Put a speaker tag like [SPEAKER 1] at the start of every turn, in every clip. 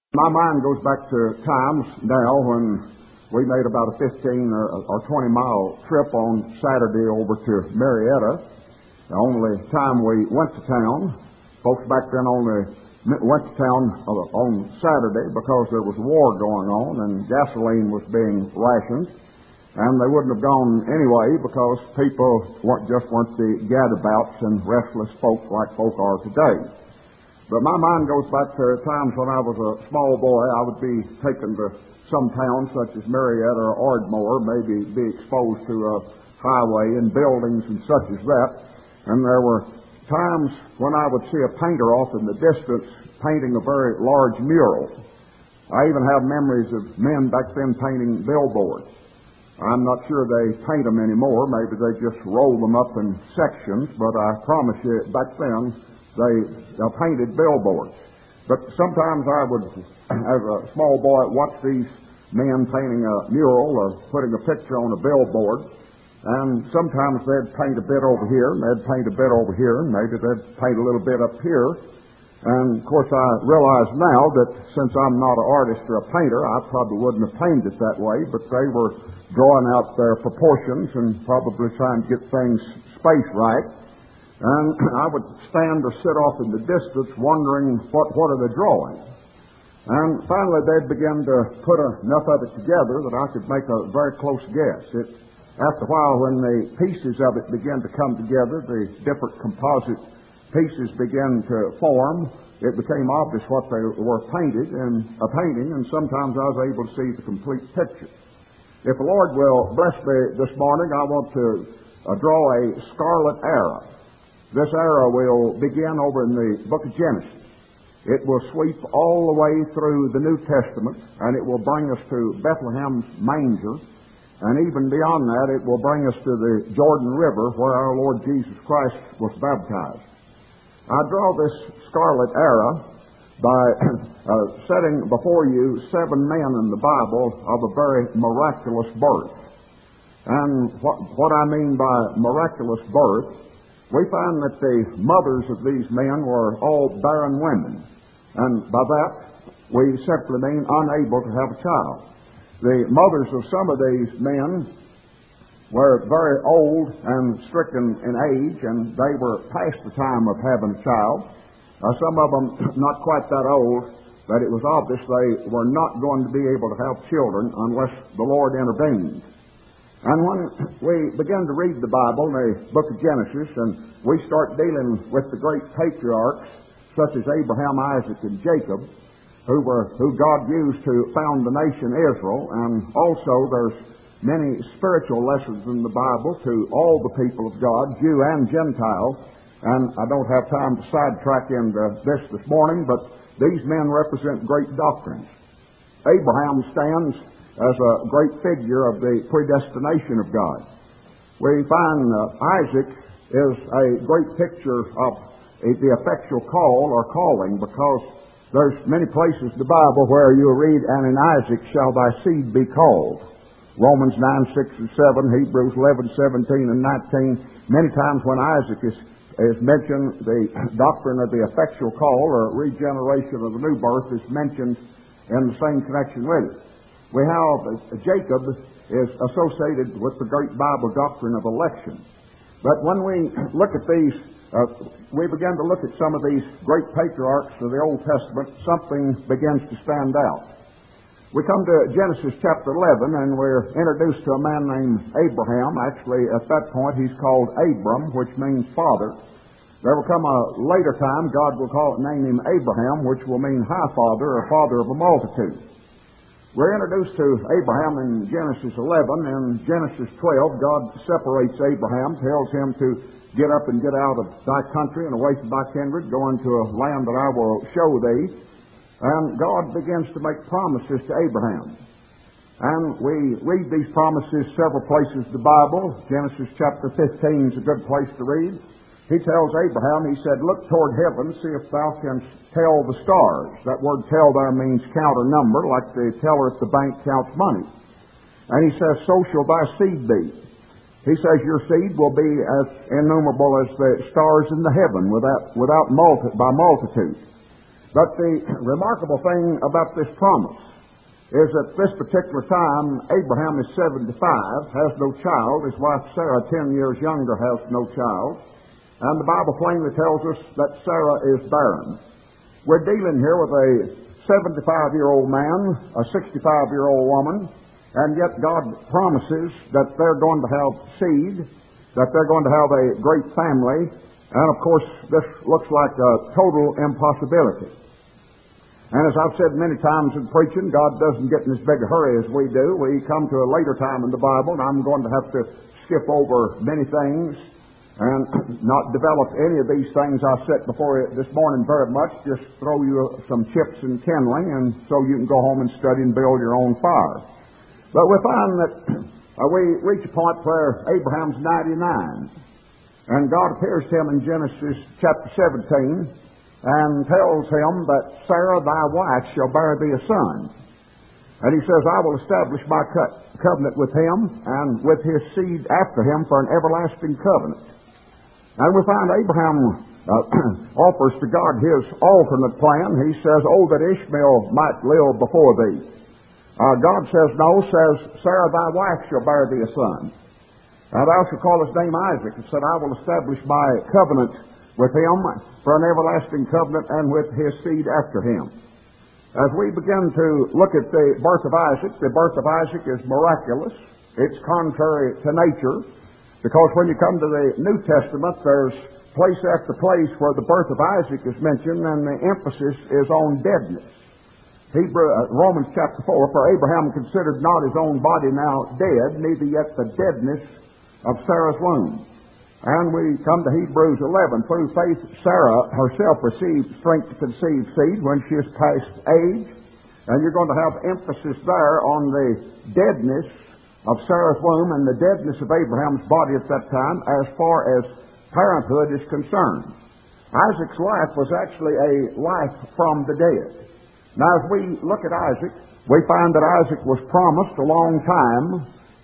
[SPEAKER 1] My mind goes back to times now when we made about a 15 or 20-mile trip on Saturday over to Marietta. The only time we went to town, folks back then only went to town on Saturday because there was war going on and gasoline was being rationed. And they wouldn't have gone anyway because people weren't the gadabouts and restless folk like folk are today. But my mind goes back to times when I was a small boy. I would be taken to some town such as Marietta or Ardmore, maybe be exposed to a highway and buildings and such as that. And there were times when I would see a painter off in the distance painting a very large mural. I even have memories of men back then painting billboards. I'm not sure they paint them anymore. Maybe they just roll them up in sections, but I promise you back then they painted billboards. But sometimes I would, as a small boy, watch these men painting a mural or putting a picture on a billboard. And sometimes they'd paint a bit over here, and they'd paint a bit over here, and maybe they'd paint a little bit up here. And, of course, I realize now that since I'm not an artist or a painter, I probably wouldn't have painted it that way, but they were drawing out their proportions and probably trying to get things spaced right. And I would stand or sit off in the distance wondering, what are they drawing? And finally they'd begin to put enough of it together that I could make a very close guess. After a while, when the pieces of it began to come together, the different composite pieces began to form, it became obvious what they were painting, and sometimes I was able to see the complete picture. If the Lord will bless me this morning, I want to draw a scarlet arrow. This arrow will begin over in the book of Genesis. It will sweep all the way through the New Testament, and it will bring us to Bethlehem's manger. And even beyond that, it will bring us to the Jordan River where our Lord Jesus Christ was baptized. I draw this scarlet arrow by setting before you 7 men in the Bible of a very miraculous birth. And what I mean by miraculous birth, we find that the mothers of these men were all barren women. And by that, we simply mean unable to have a child. The mothers of some of these men were very old and stricken in age, and they were past the time of having a child. Some of them not quite that old, but it was obvious they were not going to be able to have children unless the Lord intervened. And when we begin to read the Bible, the book of Genesis, and we start dealing with the great patriarchs, such as Abraham, Isaac, and Jacob, who God used to found the nation Israel, and also there's many spiritual lessons in the Bible to all the people of God, Jew and Gentile, and I don't have time to sidetrack into this morning, but these men represent great doctrines. Abraham stands as a great figure of the predestination of God. We find Isaac is a great picture of the effectual call or calling, because there's many places in the Bible where you read, and in Isaac shall thy seed be called. Romans 9, 6, and 7, Hebrews 11, 17, and 19. Many times when Isaac is mentioned, the doctrine of the effectual call or regeneration of the new birth is mentioned in the same connection with it. We have Jacob is associated with the great Bible doctrine of election. But when we look at these, we begin to look at some of these great patriarchs of the Old Testament, something begins to stand out. We come to Genesis chapter 11, and we're introduced to a man named Abraham. Actually, at that point, he's called Abram, which means father. There will come a later time, God will name him Abraham, which will mean high father or father of a multitude. We're introduced to Abraham in Genesis 11. In Genesis 12, God separates Abraham, tells him to get up and get out of thy country and away from thy kindred, go into a land that I will show thee. And God begins to make promises to Abraham. And we read these promises several places in the Bible. Genesis chapter 15 is a good place to read. He tells Abraham, he said, look toward heaven, see if thou canst tell the stars. That word tell there means count or number, like the teller at the bank counts money. And he says, so shall thy seed be. He says, your seed will be as innumerable as the stars in the heaven by multitude. But the remarkable thing about this promise is that this particular time, Abraham is 75, has no child. His wife Sarah, 10 years younger, has no child. And the Bible plainly tells us that Sarah is barren. We're dealing here with a 75-year-old man, a 65-year-old woman, and yet God promises that they're going to have seed, that they're going to have a great family, and of course this looks like a total impossibility. And as I've said many times in preaching, God doesn't get in as big a hurry as we do. We come to a later time in the Bible, and I'm going to have to skip over many things and not develop any of these things I set before you this morning very much. Just throw you some chips and kindling, and so you can go home and study and build your own fire. But we find that we reach a point where Abraham's 99, and God appears to him in Genesis chapter 17 and tells him that Sarah, thy wife, shall bear thee a son. And he says, I will establish my covenant with him and with his seed after him for an everlasting covenant. And we find Abraham offers to God his alternate plan. He says, oh, that Ishmael might live before thee. God says, no, says, Sarah, thy wife, shall bear thee a son. And thou shalt call his name Isaac, and said, I will establish my covenant with him for an everlasting covenant and with his seed after him. As we begin to look at the birth of Isaac is miraculous. It's contrary to nature, because when you come to the New Testament, there's place after place where the birth of Isaac is mentioned, and the emphasis is on deadness. Romans chapter 4, for Abraham considered not his own body now dead, neither yet the deadness of Sarah's womb. And we come to Hebrews 11. Through faith, Sarah herself received strength to conceive seed when she is past age. And you're going to have emphasis there on the deadness of Sarah's womb and the deadness of Abraham's body at that time as far as parenthood is concerned. Isaac's life was actually a life from the dead. Now, as we look at Isaac, we find that Isaac was promised a long time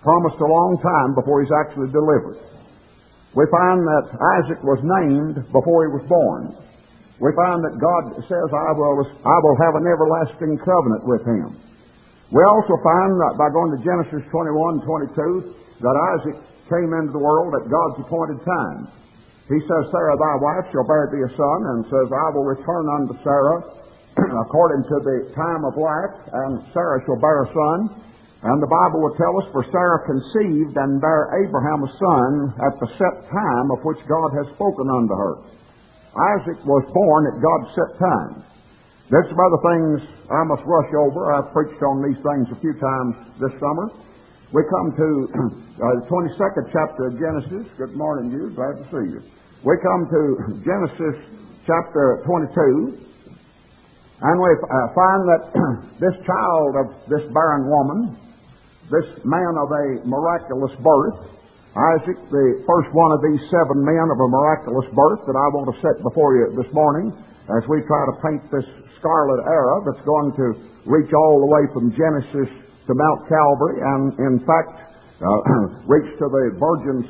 [SPEAKER 1] before he's actually delivered. We find that Isaac was named before he was born. We find that God says, I will have an everlasting covenant with him. We also find that by going to Genesis 21:22, that Isaac came into the world at God's appointed time. He says, Sarah, thy wife, shall bear thee a son, and says, I will return unto Sarah according to the time of life, and Sarah shall bear a son. And the Bible will tell us, for Sarah conceived and bare Abraham a son at the set time of which God has spoken unto her. Isaac was born at God's set time. There's some other things I must rush over. I've preached on these things a few times this summer. We come to the 22nd chapter of Genesis. Good morning, you. Glad to see you. We come to Genesis chapter 22. And we find that this child of this barren woman, this man of a miraculous birth, Isaac, the first one of these 7 men of a miraculous birth that I want to set before you this morning as we try to paint this scarlet era that's going to reach all the way from Genesis to Mount Calvary and, in fact, reach to the virgin's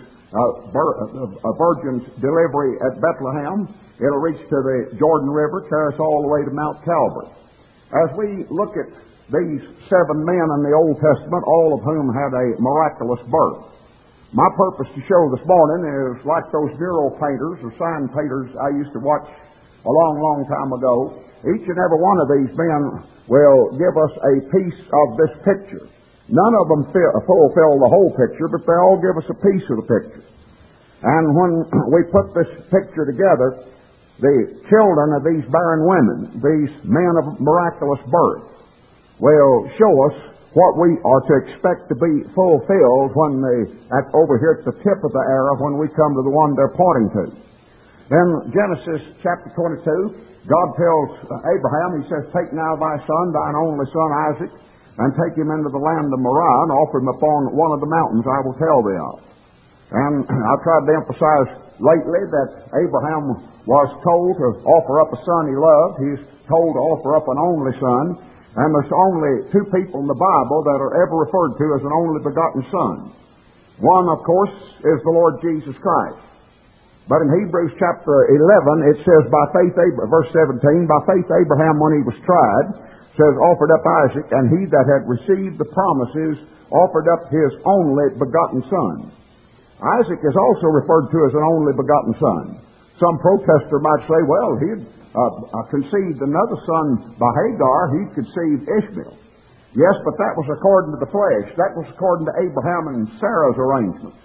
[SPEAKER 1] delivery at Bethlehem. It'll reach to the Jordan River, carry us all the way to Mount Calvary. As we look at these 7 men in the Old Testament, all of whom had a miraculous birth, my purpose to show this morning is like those mural painters or sign painters I used to watch a long, long time ago. Each and every one of these men will give us a piece of this picture. None of them fulfill the whole picture, but they all give us a piece of the picture. And when we put this picture together, the children of these barren women, these men of miraculous birth, will show us what we are to expect to be fulfilled when over here at the tip of the arrow when we come to the one they're pointing to. Then Genesis chapter 22, God tells Abraham, he says, take now thy son, thine only son Isaac, and take him into the land of Moriah, and offer him upon one of the mountains I will tell thee of. And I've tried to emphasize lately that Abraham was told to offer up a son he loved. He's told to offer up an only son. And there's only 2 people in the Bible that are ever referred to as an only begotten son. One, of course, is the Lord Jesus Christ. But in Hebrews chapter 11, it says, by faith, verse 17, by faith Abraham, when he was tried, says, offered up Isaac, and he that had received the promises offered up his only begotten son. Isaac is also referred to as an only begotten son. Some protester might say, well, he conceived another son by Hagar, he conceived Ishmael. Yes, but that was according to the flesh. That was according to Abraham and Sarah's arrangements.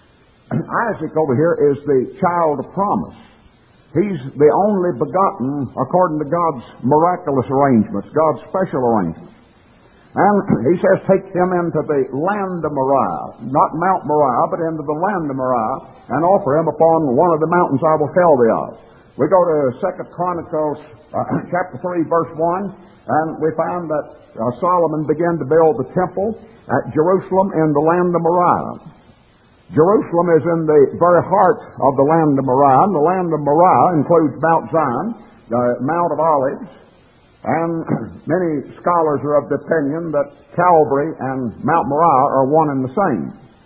[SPEAKER 1] Isaac over here is the child of promise. He's the only begotten according to God's miraculous arrangements, God's special arrangements. And he says, take him into the land of Moriah, not Mount Moriah, but into the land of Moriah, and offer him upon one of the mountains I will tell thee of. We go to 2 Chronicles chapter 3, verse 1, and we find that Solomon began to build the temple at Jerusalem in the land of Moriah. Jerusalem is in the very heart of the land of Moriah, and the land of Moriah includes Mount Zion, the Mount of Olives, and many scholars are of the opinion that Calvary and Mount Moriah are one and the same.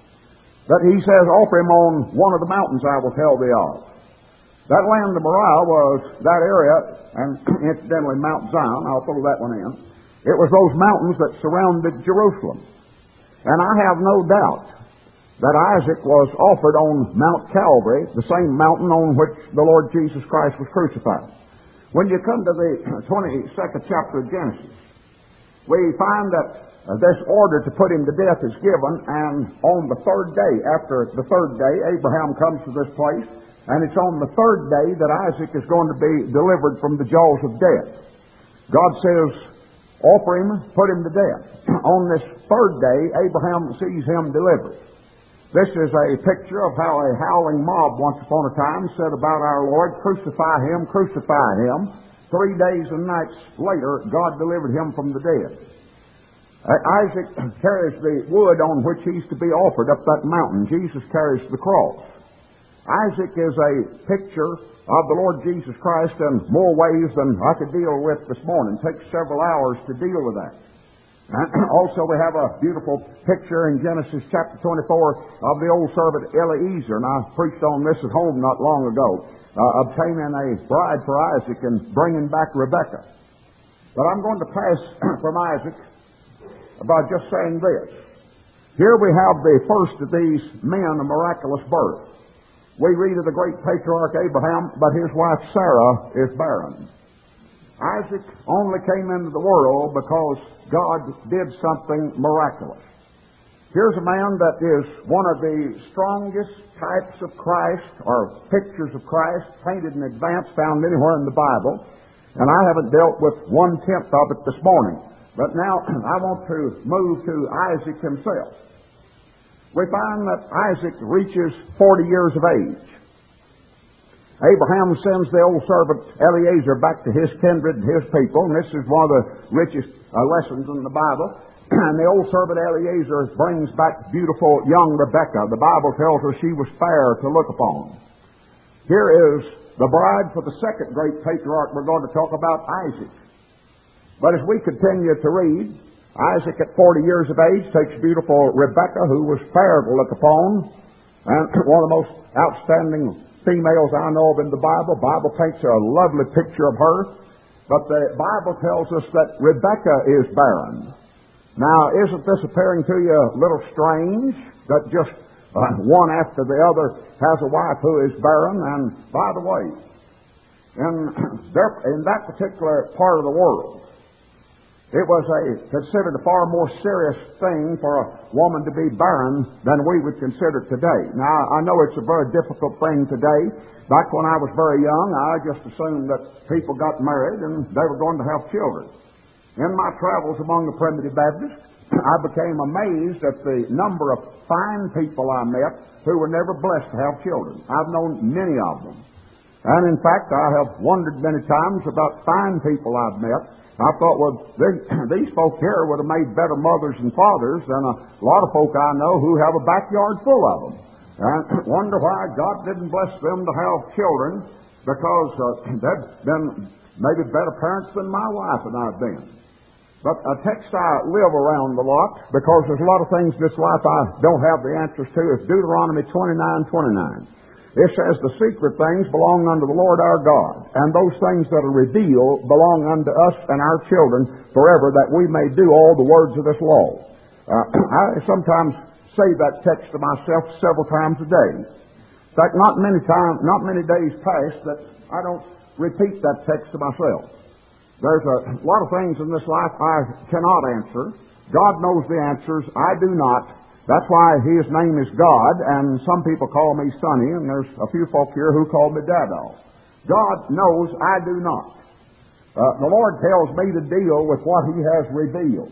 [SPEAKER 1] But he says, offer him on one of the mountains I will tell thee of. That land of Moriah was that area, and incidentally Mount Zion, I'll throw that one in. It was those mountains that surrounded Jerusalem. And I have no doubt that Isaac was offered on Mount Calvary, the same mountain on which the Lord Jesus Christ was crucified. When you come to the 22nd chapter of Genesis, we find that this order to put him to death is given, and on the third day, after the third day, Abraham comes to this place, and it's on the third day that Isaac is going to be delivered from the jaws of death. God says, offer him, put him to death. On this third day, Abraham sees him delivered. This is a picture of how a howling mob once upon a time said about our Lord, crucify him, crucify him. 3 days and nights later, God delivered him from the dead. Isaac carries the wood on which he's to be offered up that mountain. Jesus carries the cross. Isaac is a picture of the Lord Jesus Christ in more ways than I could deal with this morning. It takes several hours to deal with that. Also, we have a beautiful picture in Genesis chapter 24 of the old servant Eliezer, and I preached on this at home not long ago, obtaining a bride for Isaac and bringing back Rebekah. But I'm going to pass from Isaac by just saying this. Here we have the first of these men of miraculous birth. We read of the great patriarch Abraham, but his wife Sarah is barren. Isaac only came into the world because God did something miraculous. Here's a man that is one of the strongest types of Christ, or pictures of Christ, painted in advance, found anywhere in the Bible. And I haven't dealt with 1/10 of it this morning. But now I want to move to Isaac himself. We find that Isaac reaches 40 years of age. Abraham sends the old servant Eliezer back to his kindred and his people, and this is one of the richest lessons in the Bible. And the old servant Eliezer brings back beautiful young Rebekah. The Bible tells us she was fair to look upon. Here is the bride for the second great patriarch we're going to talk about, Isaac. But as we continue to read, Isaac at 40 years of age takes beautiful Rebekah, who was fair to look upon, and one of the most outstanding females I know of in the Bible. The Bible paints a lovely picture of her. But the Bible tells us that Rebekah is barren. Now, isn't this appearing to you a little strange that just one after the other has a wife who is barren? And by the way, in that particular part of the world, it was considered a far more serious thing for a woman to be barren than we would consider today. Now, I know it's a very difficult thing today. Back when I was very young, I just assumed that people got married and they were going to have children. In my travels among the Primitive Baptists, I became amazed at the number of fine people I met who were never blessed to have children. I've known many of them. And in fact, I have wondered many times about fine people I've met. I thought, well, these folk here would have made better mothers and fathers than a lot of folk I know who have a backyard full of them. And wonder why God didn't bless them to have children, because they've been maybe better parents than my wife and I've been. But a text I live around a lot, because there's a lot of things in this life I don't have the answers to, is Deuteronomy 29:29. It says the secret things belong unto the Lord our God, and those things that are revealed belong unto us and our children forever, that we may do all the words of this law. I sometimes say that text to myself several times a day. In fact, not many days pass that I don't repeat that text to myself. There's a lot of things in this life I cannot answer. God knows the answers. I do not. That's why His name is God, and some people call me Sonny, and there's a few folk here who call me Dada. God knows, I do not. The Lord tells me to deal with what He has revealed.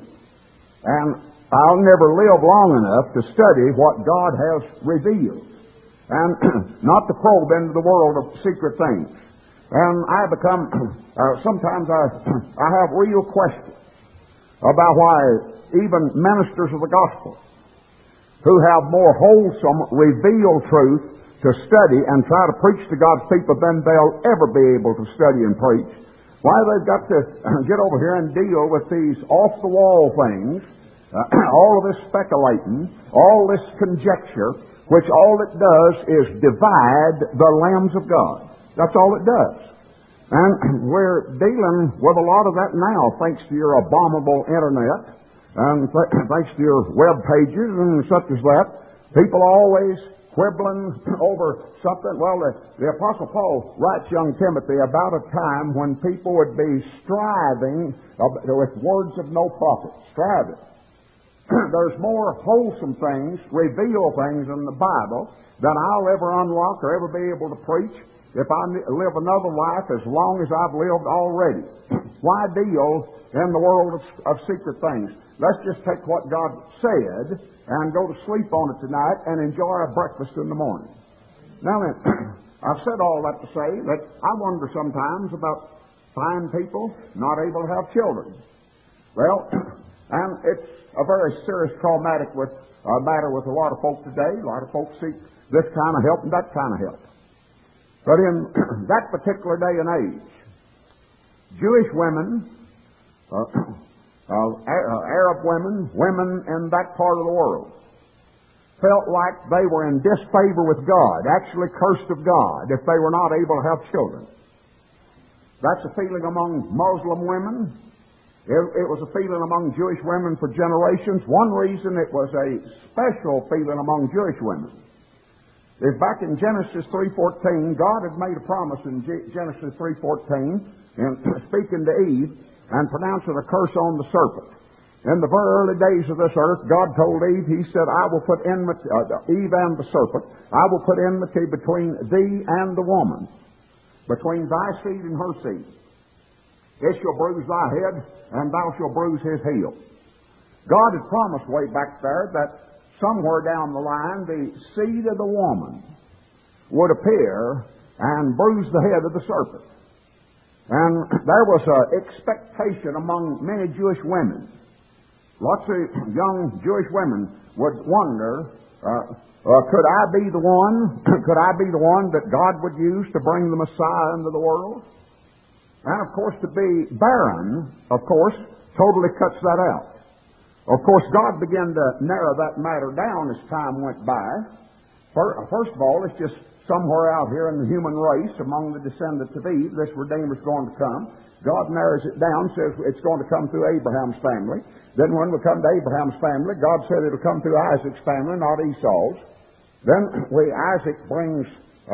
[SPEAKER 1] And I'll never live long enough to study what God has revealed, and not to probe into the world of secret things. And I become, sometimes I have real questions about why even ministers of the gospel, who have more wholesome, revealed truth to study and try to preach to God's people than they'll ever be able to study and preach, why they've got to get over here and deal with these off-the-wall things, all of this speculating, all this conjecture, which all it does is divide the lambs of God. That's all it does. And we're dealing with a lot of that now, thanks to your abominable internet, and thanks to your web pages and such as that. People are always quibbling over something. Well, the Apostle Paul writes young Timothy about a time when people would be striving with words of no profit. Striving. There's more wholesome things, revealed things in the Bible than I'll ever unlock or ever be able to preach if I live another life as long as I've lived already. Why deal in the world of secret things? Let's just take what God said and go to sleep on it tonight and enjoy our breakfast in the morning. Now then, I've said all that to say that I wonder sometimes about fine people not able to have children. Well, and it's a very serious traumatic matter with a lot of folks today. A lot of folks seek this kind of help and that kind of help. But in that particular day and age, Jewish women, Arab women, women in that part of the world, felt like they were in disfavor with God, actually cursed of God, if they were not able to have children. That's a feeling among Muslim women. It was a feeling among Jewish women for generations. One reason it was a special feeling among Jewish women is back in Genesis 3:14, God had made a promise in Genesis 3:14, and speaking to Eve, and pronouncing a curse on the serpent. In the very early days of this earth, God told Eve, He said, I will put enmity, Eve and the serpent, I will put enmity between thee and the woman, between thy seed and her seed. It shall bruise thy head, and thou shalt bruise his heel. God had promised way back there that somewhere down the line, the seed of the woman would appear and bruise the head of the serpent. And there was an expectation among many Jewish women. Lots of young Jewish women would wonder, could I be the one? Could I be the one that God would use to bring the Messiah into the world? And of course, to be barren, of course, totally cuts that out. Of course, God began to narrow that matter down as time went by. First of all, it's just somewhere out here in the human race, among the descendants of Eve, this Redeemer's going to come. God narrows it down, says it's going to come through Abraham's family. Then when we come to Abraham's family, God said it'll come through Isaac's family, not Esau's. Then Isaac brings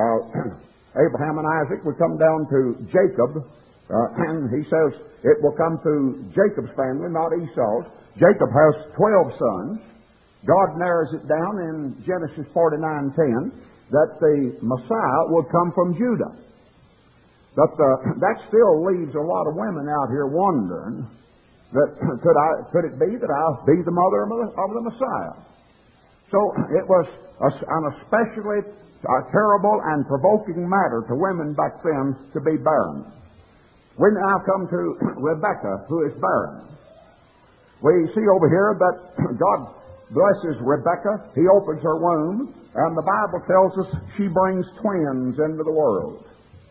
[SPEAKER 1] Abraham and Isaac. We come down to Jacob, and he says it will come through Jacob's family, not Esau's. Jacob has 12 sons. God narrows it down in Genesis 49:10 that the Messiah would come from Judah. But that still leaves a lot of women out here wondering that could it be that I'll be the mother of the Messiah? So it was an especially terrible and provoking matter to women back then to be barren. We now come to Rebekah, who is barren. We see over here that God blesses Rebekah. He opens her womb, and the Bible tells us she brings twins into the world.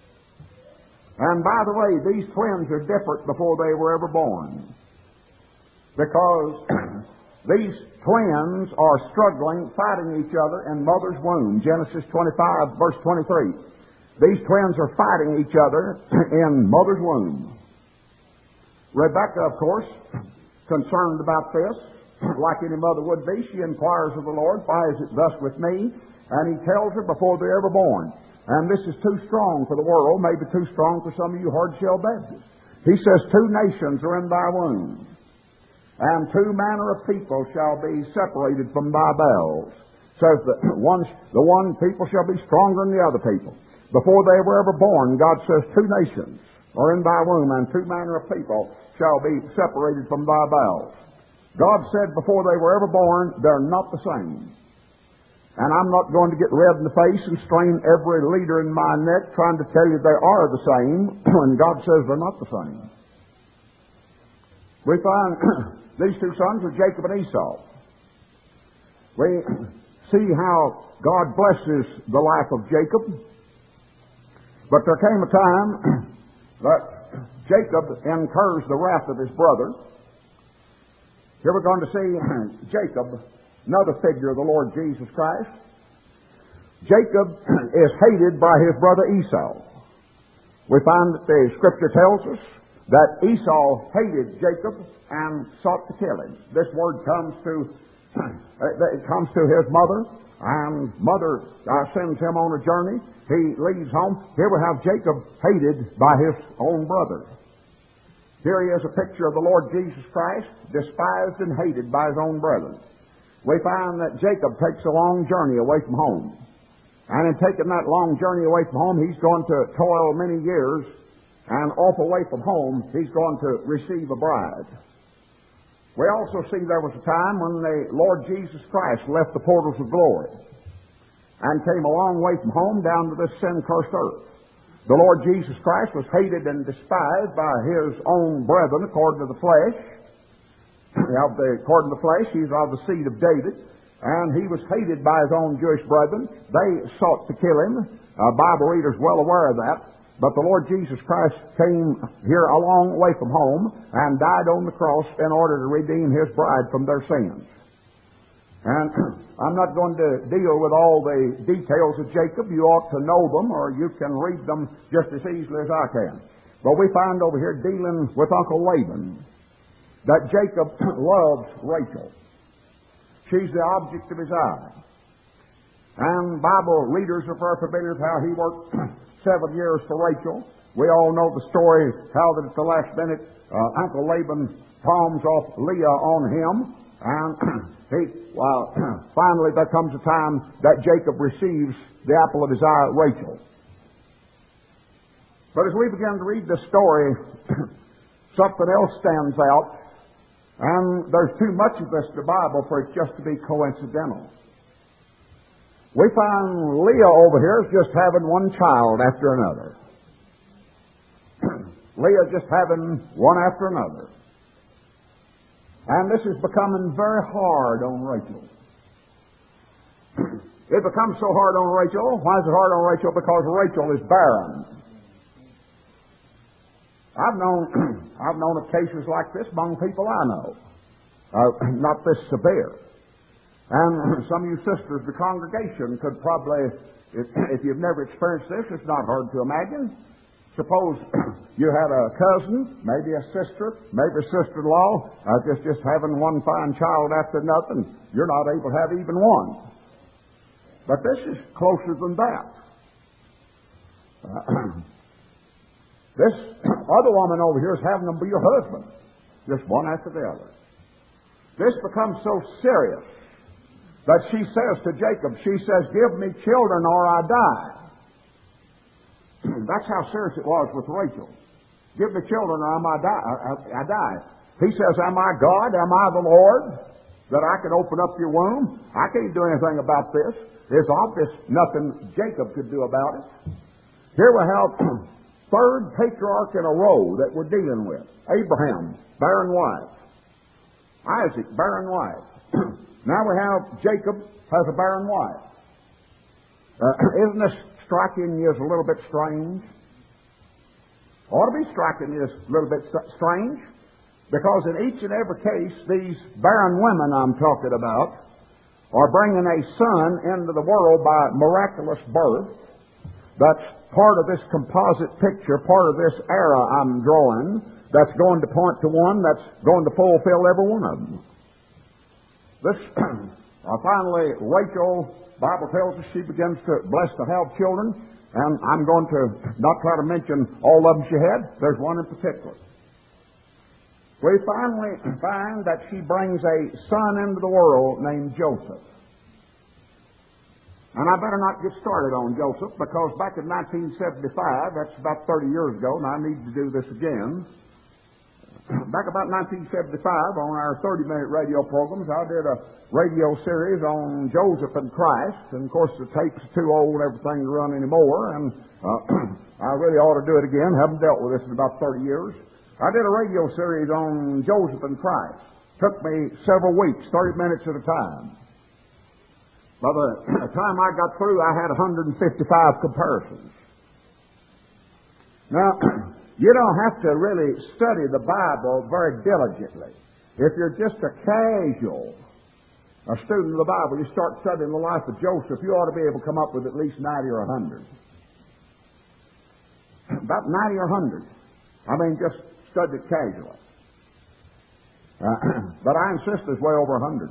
[SPEAKER 1] And by the way, these twins are different before they were ever born, because These twins are struggling, fighting each other in mother's womb. Genesis 25, verse 23. These twins are fighting each other in mother's womb. Rebekah, of course, concerned about this, like any mother would be, she inquires of the Lord, "Why is it thus with me?" And He tells her before they're ever born. And this is too strong for the world, maybe too strong for some of you hard-shell Baptists. He says, "Two nations are in thy womb, and two manner of people shall be separated from thy bowels." Says that the one people shall be stronger than the other people. Before they were ever born, God says, "Two nations are in thy womb, and two manner of people shall be separated from thy bowels." God said before they were ever born, they're not the same. And I'm not going to get red in the face and strain every leader in my neck trying to tell you they are the same when God says they're not the same. We find these two sons are Jacob and Esau. We see how God blesses the life of Jacob. But there came a time that Jacob incurs the wrath of his brother. Here we're going to see Jacob, another figure of the Lord Jesus Christ. Jacob is hated by his brother Esau. We find that the Scripture tells us that Esau hated Jacob and sought to kill him. This word comes to his mother, and mother sends him on a journey. He leaves home. Here we have Jacob hated by his own brother. Here he is, a picture of the Lord Jesus Christ, despised and hated by his own brethren. We find that Jacob takes a long journey away from home. And in taking that long journey away from home, he's going to toil many years, and off away from home, he's going to receive a bride. We also see there was a time when the Lord Jesus Christ left the portals of glory and came a long way from home down to this sin-cursed earth. The Lord Jesus Christ was hated and despised by His own brethren according to the flesh. According to the flesh, He's of the seed of David, and He was hated by His own Jewish brethren. They sought to kill Him. Bible readers well aware of that. But the Lord Jesus Christ came here a long way from home and died on the cross in order to redeem His bride from their sins. And I'm not going to deal with all the details of Jacob. You ought to know them, or you can read them just as easily as I can. But we find over here, dealing with Uncle Laban, that Jacob loves Rachel. She's the object of his eye. And Bible readers are very familiar with how he worked 7 years for Rachel. We all know the story, how that at the last minute, Uncle Laban palms off Leah on him. And finally there comes a time that Jacob receives the apple of his eye, Rachel. But as we begin to read this story, something else stands out, and there's too much of this in the Bible for it just to be coincidental. We find Leah over here is just having one child after another. Leah just having one after another. And this is becoming very hard on Rachel. It becomes so hard on Rachel. Why is it hard on Rachel? Because Rachel is barren. I've known of cases like this among people I know. Not this severe. And some of you sisters, the congregation could probably, if you've never experienced this, it's not hard to imagine. Suppose you had a cousin, maybe a sister, maybe a sister-in-law, just having one fine child after nothing. You're not able to have even one. But this is closer than that. This other woman over here is having them be your husband, just one after the other. This becomes so serious that she says to Jacob, she says, "Give me children or I die." That's how serious it was with Rachel. "Give me children or I die." He says, "Am I God? Am I the Lord that I can open up your womb? I can't do anything about this." It's obvious nothing Jacob could do about it. Here we have third patriarch in a row that we're dealing with. Abraham, barren wife. Isaac, barren wife. Now we have Jacob has a barren wife. Isn't this striking you as a little bit strange? Ought to be striking you as a little bit strange. Because in each and every case, these barren women I'm talking about are bringing a son into the world by miraculous birth. That's part of this composite picture, part of this era I'm drawing, that's going to point to one that's going to fulfill every one of them. This, finally, Rachel, Bible tells us she begins to bless to have children, and I'm going to not try to mention all of them she had. There's one in particular. We finally find that she brings a son into the world named Joseph. And I better not get started on Joseph, because back in 1975, that's about 30 years ago, and I need to do this again. Back about 1975, on our 30-minute radio programs, I did a radio series on Joseph and Christ. And, of course, the tapes are too old and everything to run anymore, and I really ought to do it again. Haven't dealt with this in about 30 years. I did a radio series on Joseph and Christ. Took me several weeks, 30 minutes at a time. By the time I got through, I had 155 comparisons. Now, you don't have to really study the Bible very diligently. If you're just a casual student of the Bible, you start studying the life of Joseph, you ought to be able to come up with at least 90 or 100. About 90 or 100. I mean, just study it casually. But I insist there's way over 100.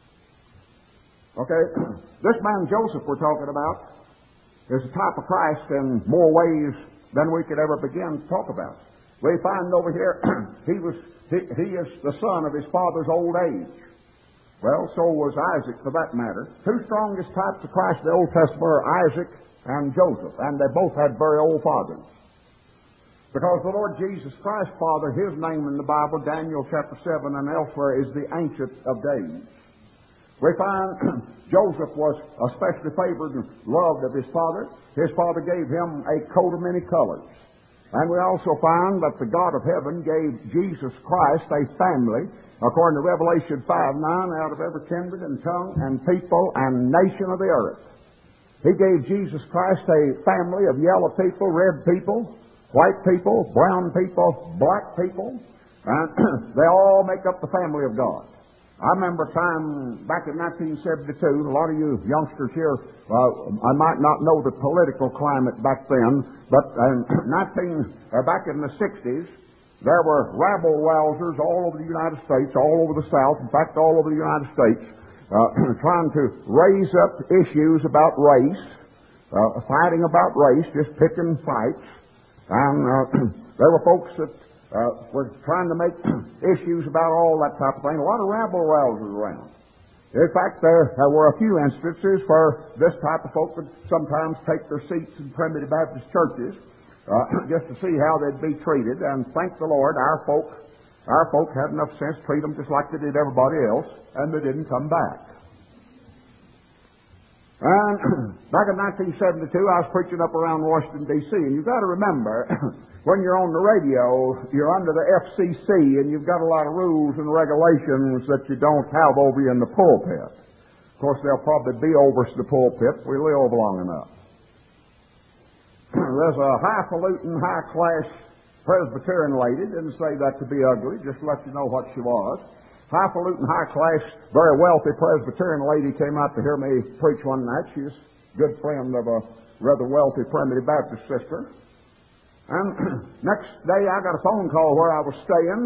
[SPEAKER 1] Okay, this man Joseph we're talking about is a type of Christ in more ways than we could ever begin to talk about. We find over here he is the son of his father's old age. Well, so was Isaac, for that matter. Two strongest types of Christ in the Old Testament are Isaac and Joseph, and they both had very old fathers. Because the Lord Jesus Christ, Father, his name in the Bible, Daniel chapter 7 and elsewhere, is the Ancient of Days. We find Joseph was especially favored and loved of his father. His father gave him a coat of many colors. And we also find that the God of heaven gave Jesus Christ a family, according to Revelation 5:9, out of every kindred and tongue and people and nation of the earth. He gave Jesus Christ a family of yellow people, red people, white people, brown people, black people, and they all make up the family of God. I remember a time back in 1972, a lot of you youngsters here, I might not know the political climate back then, but back in the 60s, there were rabble-rousers all over the United States, all over the South, in fact, all over the United States, trying to raise up issues about race, fighting about race, just picking fights. And there were folks that were trying to make issues about all that type of thing. A lot of rabble-rousers around. In fact, there were a few instances where this type of folk would sometimes take their seats in primitive Baptist churches just to see how they'd be treated. And thank the Lord, our folk had enough sense to treat them just like they did everybody else, and they didn't come back. And back in 1972, I was preaching up around Washington, D.C., and you've got to remember, when you're on the radio, you're under the FCC, and you've got a lot of rules and regulations that you don't have over you in the pulpit. Of course, there'll probably be over the pulpit if we live long enough. There's a highfalutin, high-class Presbyterian lady, didn't say that to be ugly, just to let you know what she was. Highfalutin, high-class, very wealthy Presbyterian lady came out to hear me preach one night. She's a good friend of a rather wealthy Primitive Baptist sister. And next day I got a phone call where I was staying.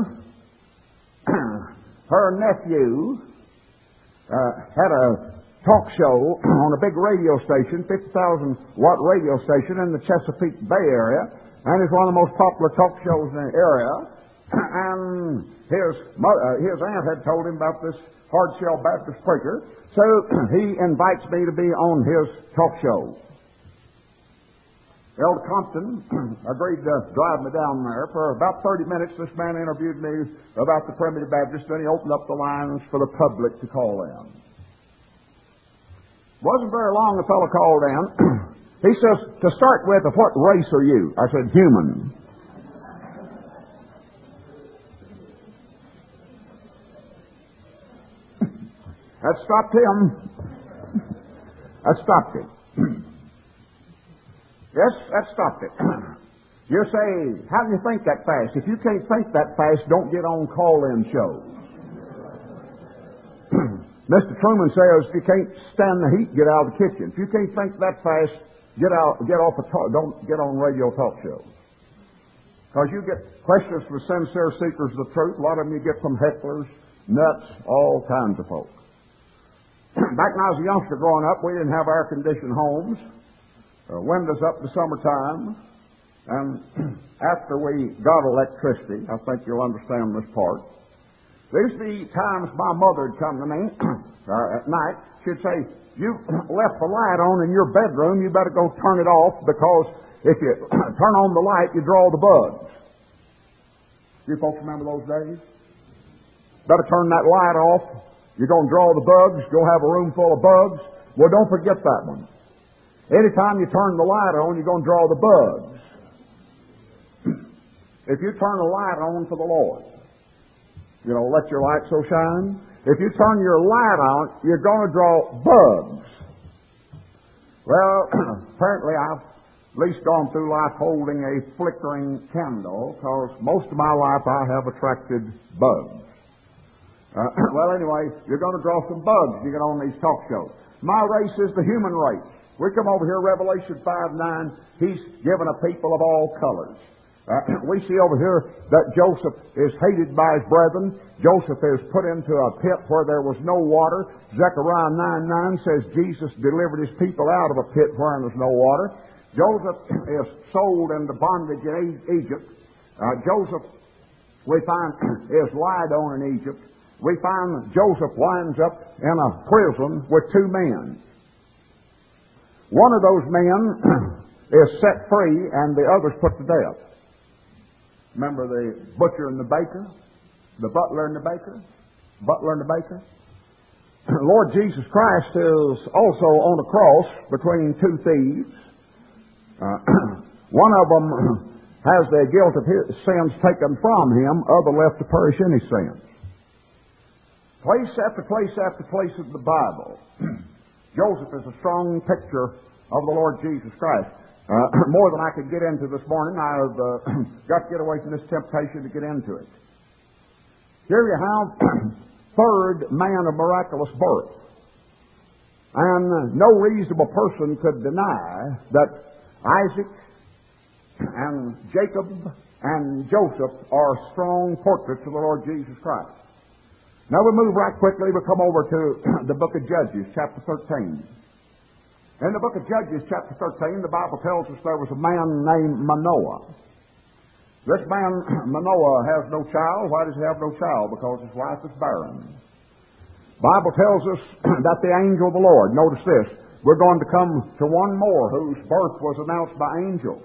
[SPEAKER 1] Her nephew had a talk show on a big radio station, 50,000-watt radio station in the Chesapeake Bay area, and it's one of the most popular talk shows in the area. And his aunt had told him about this hard-shell Baptist preacher, so he invites me to be on his talk show. Elder Compton agreed to drive me down there. For about 30 minutes, this man interviewed me about the Primitive Baptist, then he opened up the lines for the public to call in. Wasn't very long, the fellow called in. He says, to start with, of what race are you? I said, human. That stopped him. That stopped him. Yes, that stopped it. You say, how can you think that fast? If you can't think that fast, don't get on call-in shows. Mr. Truman says, if you can't stand the heat, get out of the kitchen. If you can't think that fast, don't get on radio talk shows. Because you get questions from sincere seekers of the truth. A lot of them you get from hecklers, nuts, all kinds of folks. Back when I was a youngster growing up, we didn't have air-conditioned homes. Windows up in the summertime. And after we got electricity, I think you'll understand this part, there used to be times my mother would come to me at night. She'd say, you left the light on in your bedroom, you better go turn it off, because if you turn on the light, you draw the bugs. You folks remember those days? Better turn that light off. You're going to draw the bugs. You'll have a room full of bugs. Well, don't forget that one. Anytime you turn the light on, you're going to draw the bugs. If you turn the light on for the Lord, let your light so shine. If you turn your light on, you're going to draw bugs. Well, apparently I've at least gone through life holding a flickering candle, because most of my life I have attracted bugs. Well, anyway, you're going to draw some bugs you get on these talk shows. My race is the human race. We come over here, Revelation 5:9, He's given a people of all colors. We see over here that Joseph is hated by his brethren. Joseph is put into a pit where there was no water. Zechariah 9:9 says Jesus delivered his people out of a pit where there's no water. Joseph is sold into bondage in Egypt. Joseph, we find, is lied on in Egypt. We find Joseph winds up in a prison with two men. One of those men is set free and the other's put to death. Remember the butcher and the baker? The butler and the baker? Butler and the baker? Lord Jesus Christ is also on a cross between two thieves. One of them has the guilt of his sins taken from him, other left to perish in his sins. Place after place after place of the Bible, Joseph is a strong picture of the Lord Jesus Christ. More than I could get into this morning, I've got to get away from this temptation to get into it. Here you have third man of miraculous birth. And no reasonable person could deny that Isaac and Jacob and Joseph are strong portraits of the Lord Jesus Christ. Now we move right quickly. We come over to the book of Judges, chapter 13. In the book of Judges, chapter 13, the Bible tells us there was a man named Manoah. This man, Manoah, has no child. Why does he have no child? Because his wife is barren. The Bible tells us that the angel of the Lord, notice this, we're going to come to one more whose birth was announced by angels.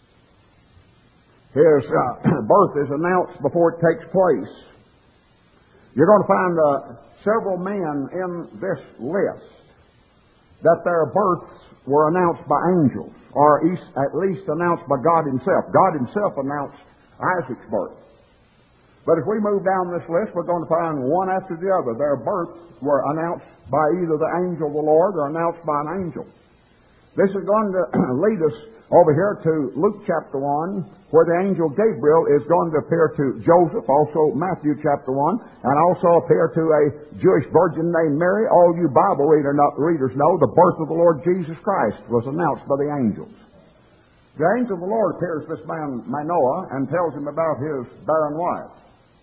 [SPEAKER 1] His birth is announced before it takes place. You're going to find several men in this list that their births were announced by angels, or at least announced by God Himself. God Himself announced Isaac's birth. But if we move down this list, we're going to find one after the other. Their births were announced by either the angel of the Lord or announced by an angel. This is going to lead us over here to Luke chapter 1, where the angel Gabriel is going to appear to Joseph, also Matthew chapter 1, and also appear to a Jewish virgin named Mary. All you Bible readers know the birth of the Lord Jesus Christ was announced by the angels. The angel of the Lord appears to this man Manoah and tells him about his barren wife.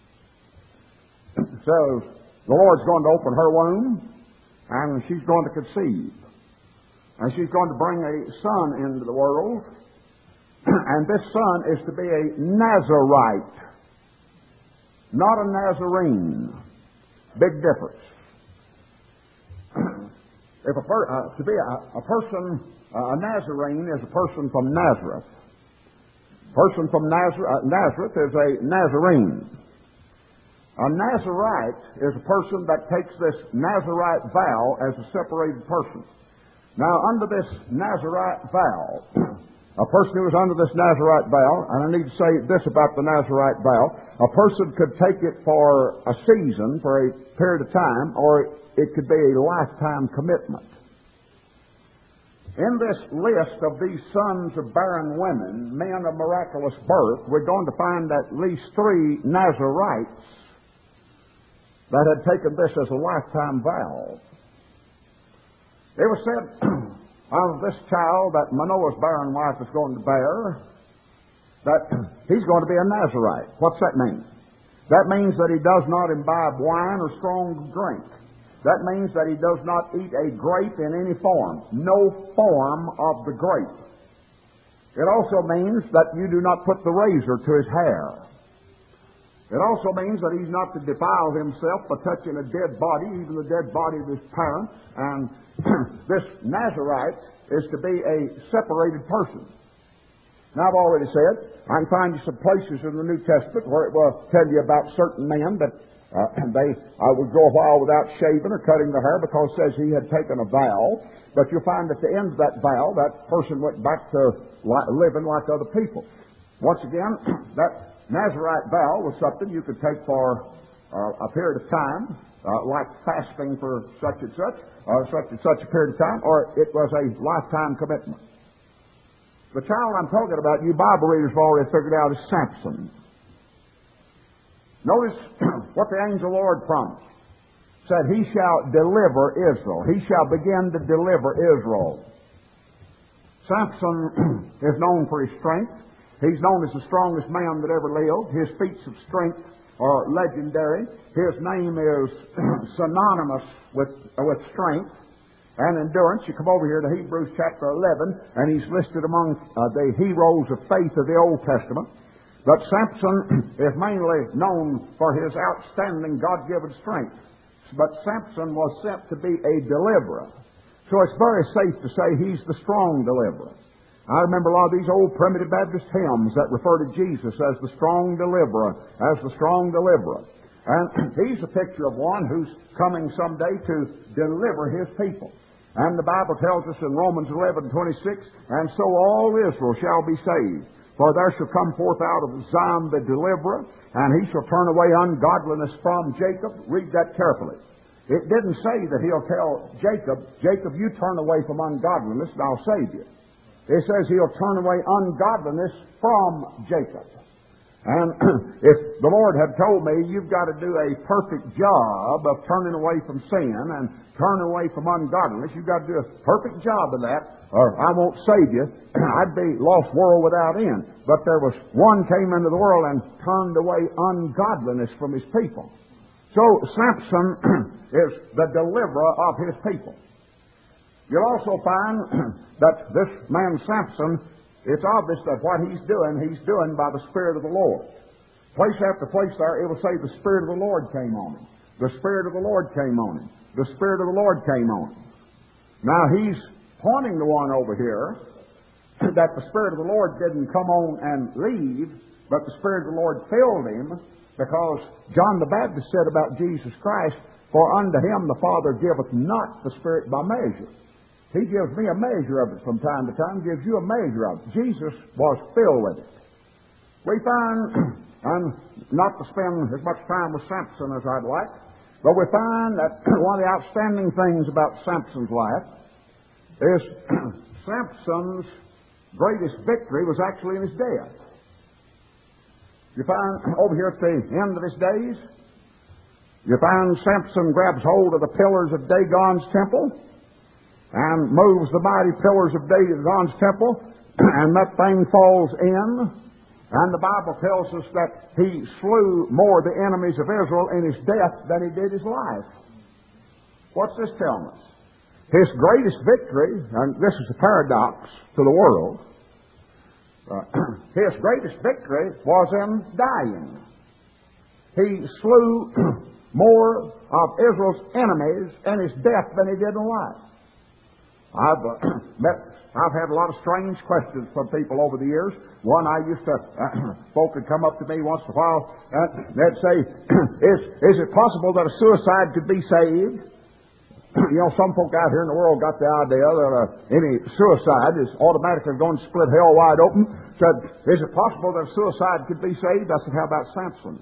[SPEAKER 1] Says the Lord's going to open her womb and she's going to conceive. And she's going to bring a son into the world. And this son is to be a Nazarite, not a Nazarene. Big difference. If to be a person, a Nazarene is a person from Nazareth. A person from Nazareth is a Nazarene. A Nazarite is a person that takes this Nazarite vow as a separated person. Now, under this Nazarite vow, a person who is under this Nazarite vow, and I need to say this about the Nazarite vow, a person could take it for a season, for a period of time, or it could be a lifetime commitment. In this list of these sons of barren women, men of miraculous birth, we're going to find at least 3 Nazarites that had taken this as a lifetime vow. It was said of this child that Manoah's barren wife is going to bear that he's going to be a Nazarite. What's that mean? That means that he does not imbibe wine or strong drink. That means that he does not eat a grape in any form. No form of the grape. It also means that you do not put the razor to his hair. It also means that he's not to defile himself by touching a dead body, even the dead body of his parents. And this Nazarite is to be a separated person. Now, I've already said, I can find you some places in the New Testament where it will tell you about certain men that I would go a while without shaving or cutting their hair because it says he had taken a vow. But you'll find at the end of that vow, that person went back to living like other people. Once again, that Nazarite vow was something you could take for a period of time, like fasting for such and such a period of time, or it was a lifetime commitment. The child I'm talking about, you Bible readers have already figured out, is Samson. Notice what the angel of the Lord promised. Said, he shall deliver Israel. He shall begin to deliver Israel. Samson is known for his strength. He's known as the strongest man that ever lived. His feats of strength are legendary. His name is synonymous with strength and endurance. You come over here to Hebrews chapter 11, and he's listed among the heroes of faith of the Old Testament. But Samson is mainly known for his outstanding God-given strength. But Samson was sent to be a deliverer. So it's very safe to say he's the strong deliverer. I remember a lot of these old primitive Baptist hymns that refer to Jesus as the strong deliverer, as the strong deliverer. And he's a picture of one who's coming someday to deliver his people. And the Bible tells us in Romans 11:26, and so all Israel shall be saved. For there shall come forth out of Zion the deliverer, and he shall turn away ungodliness from Jacob. Read that carefully. It didn't say that he'll tell Jacob, Jacob, you turn away from ungodliness, and I'll save you. It says he'll turn away ungodliness from Jacob. And if the Lord had told me you've got to do a perfect job of turning away from sin and turning away from ungodliness, you've got to do a perfect job of that, or I won't save you, I'd be lost world without end. But there was one came into the world and turned away ungodliness from his people. So Samson is the deliverer of his people. You'll also find that this man Samson, it's obvious that what he's doing by the Spirit of the Lord. Place after place there, it will say the Spirit of the Lord came on him. The Spirit of the Lord came on him. The Spirit of the Lord came on him. Now he's pointing to one over here that the Spirit of the Lord didn't come on and leave, but the Spirit of the Lord filled him, because John the Baptist said about Jesus Christ, for unto him the Father giveth not the Spirit by measure. He gives me a measure of it from time to time, gives you a measure of it. Jesus was filled with it. We find, and not to spend as much time with Samson as I'd like, but we find that one of the outstanding things about Samson's life is Samson's greatest victory was actually in his death. You find over here at the end of his days, you find Samson grabs hold of the pillars of Dagon's temple and moves the mighty pillars of Dagon's temple, and that thing falls in. And the Bible tells us that he slew more of the enemies of Israel in his death than he did his life. What's this telling us? His greatest victory, and this is a paradox to the world, his greatest victory was in dying. He slew more of Israel's enemies in his death than he did in life. I've had a lot of strange questions from people over the years. One, I used to, folk would come up to me once in a while, and they'd say, is it possible that a suicide could be saved? You know, some folk out here in the world got the idea that any suicide is automatically going to split hell wide open. Said, is it possible that a suicide could be saved? I said, how about Samson?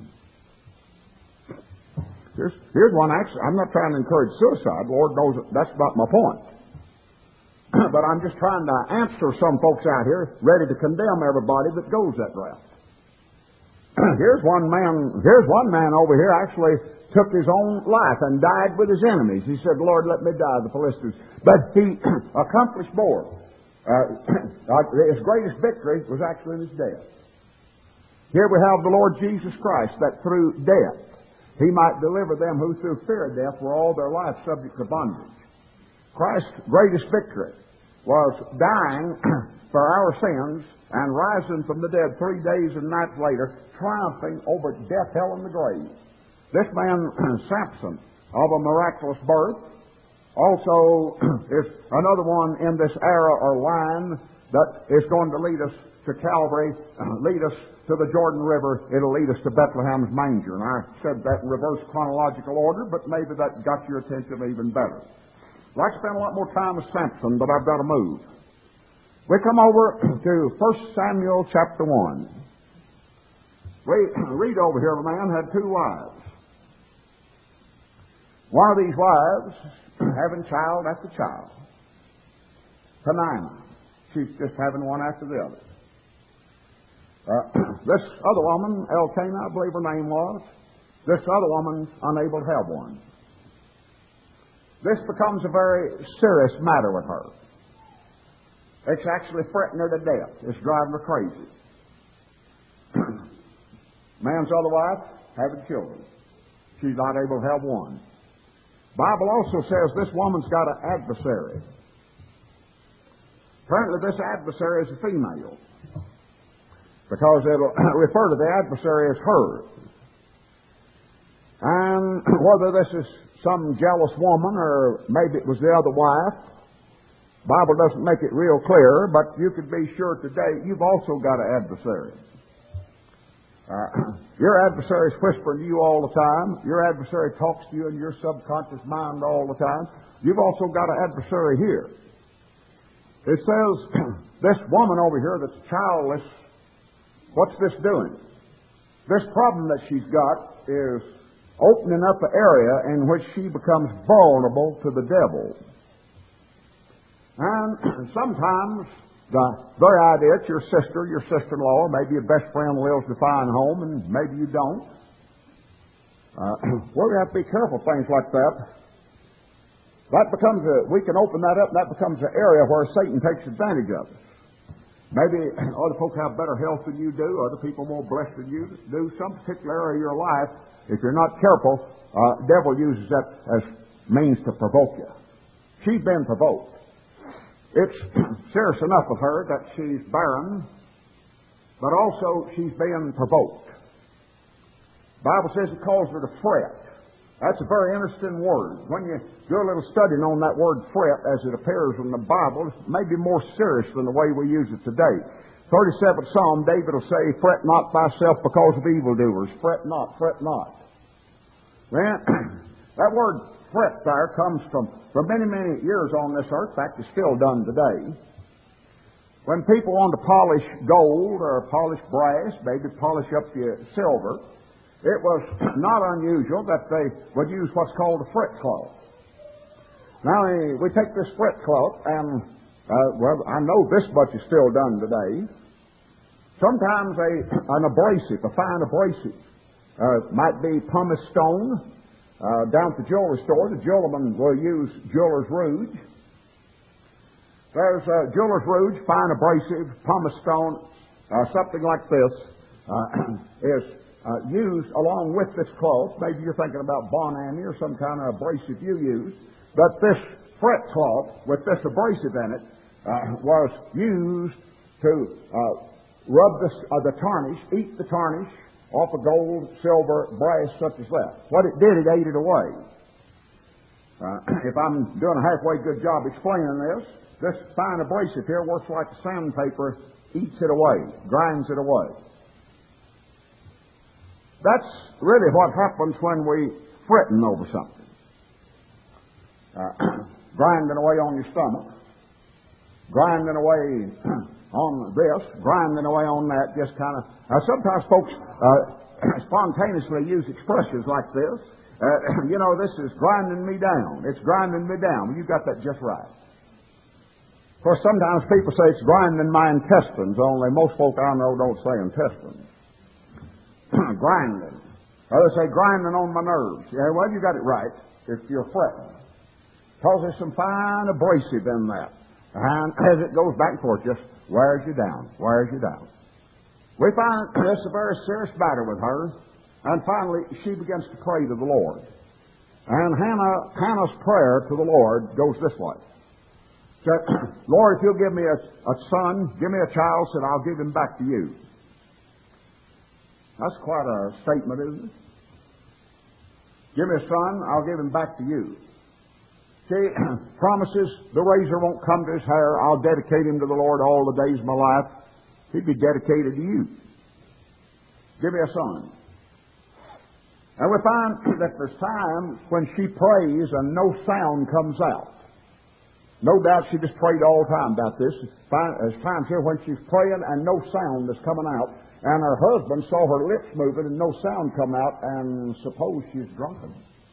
[SPEAKER 1] Here's one, actually. I'm not trying to encourage suicide. The Lord knows that's not my point. But I'm just trying to answer some folks out here ready to condemn everybody that goes that route. Here's one man over here actually took his own life and died with his enemies. He said, Lord, let me die, the Philistines. But he accomplished more. His greatest victory was actually in his death. Here we have the Lord Jesus Christ, that through death He might deliver them who through fear of death were all their life subject to bondage. Christ's greatest victory was dying for our sins and rising from the dead 3 days and nights later, triumphing over death, hell, and the grave. This man, Samson, of a miraculous birth, also is another one in this era or line that is going to lead us to Calvary, lead us to the Jordan River. It'll lead us to Bethlehem's manger. And I said that in reverse chronological order, but maybe that got your attention even better. I'd like to spend a lot more time with Samson, but I've got to move. We come over to 1 Samuel chapter 1. We read over here, a man had 2 wives. One of these wives having child after child. Peninnah. She's just having one after the other. This other woman, Elkanah, I believe her name was, this other woman's unable to have one. This becomes a very serious matter with her. It's actually fretting her to death. It's driving her crazy. Man's other wife having children. She's not able to have one. Bible also says this woman's got an adversary. Apparently this adversary is a female, because it'll refer to the adversary as her. And whether this is some jealous woman or maybe it was the other wife, Bible doesn't make it real clear, but you can be sure today you've also got an adversary. Your adversary is whispering to you all the time. Your adversary talks to you in your subconscious mind all the time. You've also got an adversary here. It says, this woman over here that's childless, what's this doing? This problem that she's got is opening up an area in which she becomes vulnerable to the devil. And sometimes the very idea, it's your sister, your sister-in-law, maybe your best friend lives in a fine home, and maybe you don't. We have to be careful of things like that. That becomes we can open that up, and that becomes an area where Satan takes advantage of us. Maybe other folk have better health than you do, other people more blessed than you do. Some particular area of your life, if you're not careful, devil uses that as means to provoke you. She's been provoked. It's serious enough with her that she's barren, but also she's being provoked. The Bible says it calls her to fret. That's a very interesting word. When you do a little studying on that word fret as it appears in the Bible, it's maybe more serious than the way we use it today. 37th Psalm, David will say, fret not thyself because of evildoers. Fret not, fret not. Then, that word fret there comes from many, many years on this earth. In fact, it's still done today. When people want to polish gold or polish brass, maybe polish up the silver, it was not unusual that they would use what's called a fret cloth. Now, we take this fret cloth and, well, I know this much is still done today. Sometimes an abrasive, a fine abrasive, might be pumice stone. Down at the jewelry store, the jewelerman will use jeweler's rouge. There's jeweler's rouge, fine abrasive, pumice stone, something like this is used along with this cloth. Maybe you're thinking about Bonami or some kind of abrasive you use. But this fret cloth with this abrasive in it was used to rub the tarnish, eat the tarnish off of gold, silver, brass, such as that. What it did, it ate it away. If I'm doing a halfway good job explaining this fine abrasive here works like sandpaper, eats it away, grinds it away. That's really what happens when we fretting over something. Grinding away on your stomach, grinding away on this, grinding away on that, just kind of... sometimes folks spontaneously use expressions like this. This is grinding me down. It's grinding me down. You got that just right. Of course, sometimes people say it's grinding my intestines, only most folk I know don't say intestines. Grinding. Or they say grinding on my nerves. Yeah, well, you got it right if you're fretting. Because there's some fine abrasive in that. And as it goes back and forth, just wears you down, wears you down. We find this a very serious matter with her. And finally, she begins to pray to the Lord. And Hannah's prayer to the Lord goes this way. Said, Lord, if you'll give me a son, give me a child, said I'll give him back to you. That's quite a statement, isn't it? Give me a son, I'll give him back to you. She promises the razor won't come to his hair. I'll dedicate him to the Lord all the days of my life. He'd be dedicated to you. Give me a son. And we find that there's times when she prays and no sound comes out. No doubt she just prayed all the time about this. There's times here when she's praying and no sound is coming out. And her husband saw her lips moving and no sound come out, and suppose she's drunken.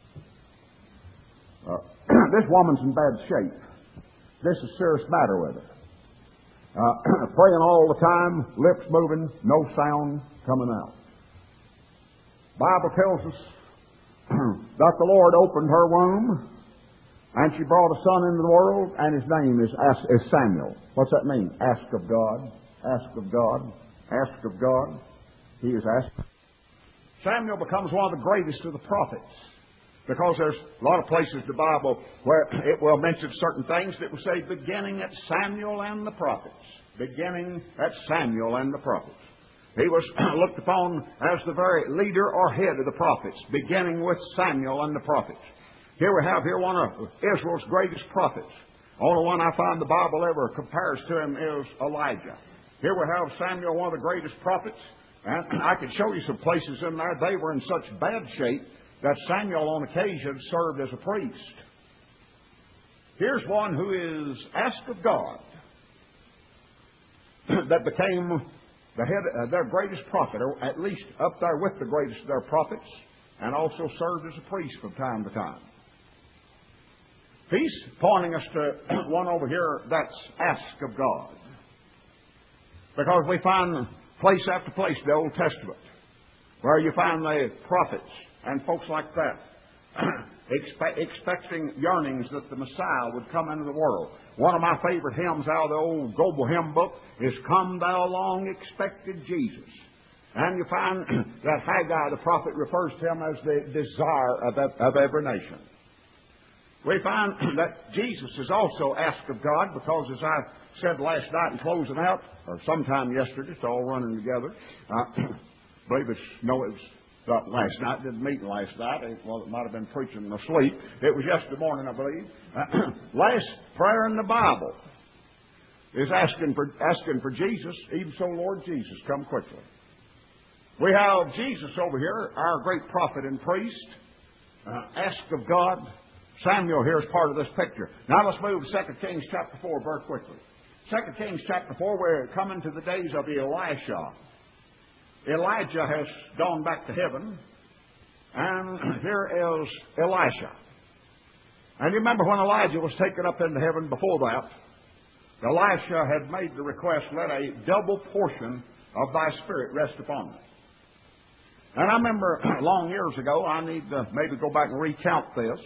[SPEAKER 1] This woman's in bad shape. This is a serious matter with her. Praying all the time, lips moving, no sound coming out. Bible tells us that the Lord opened her womb, and she brought a son into the world, and his name is Samuel. What's that mean? Ask of God. Ask of God. Ask of God. He is asked. Samuel becomes one of the greatest of the prophets, because there's a lot of places in the Bible where it will mention certain things that will say beginning at Samuel and the prophets. Beginning at Samuel and the prophets. He was looked upon as the very leader or head of the prophets, beginning with Samuel and the prophets. Here we have one of Israel's greatest prophets. Only one I find the Bible ever compares to him is Elijah. Here we have Samuel, one of the greatest prophets, and I can show you some places in there. They were in such bad shape that Samuel on occasion served as a priest. Here's one who is asked of God that became the head, their greatest prophet, or at least up there with the greatest of their prophets, and also served as a priest from time to time. He's pointing us to one over here that's asked of God. Because we find place after place in the Old Testament where you find the prophets and folks like that expecting yearnings that the Messiah would come into the world. One of my favorite hymns out of the old Goble hymn book is Come Thou Long Expected Jesus. And you find that Haggai the prophet refers to him as the desire of every nation. We find that Jesus is also asked of God because, as I said last night in closing out, or sometime yesterday, it's all running together. I believe it was not last night, didn't meet last night. Well, it might have been preaching asleep. It was yesterday morning, I believe. Last prayer in the Bible is asking for Jesus, even so, Lord Jesus, come quickly. We have Jesus over here, our great prophet and priest, asked of God. Samuel here is part of this picture. Now let's move to 2 Kings chapter 4 very quickly. 2 Kings chapter 4, we're coming to the days of Elisha. Elijah has gone back to heaven, and here is Elisha. And you remember when Elijah was taken up into heaven before that, Elisha had made the request, let a double portion of thy spirit rest upon me. And I remember long years ago, I need to maybe go back and recount this.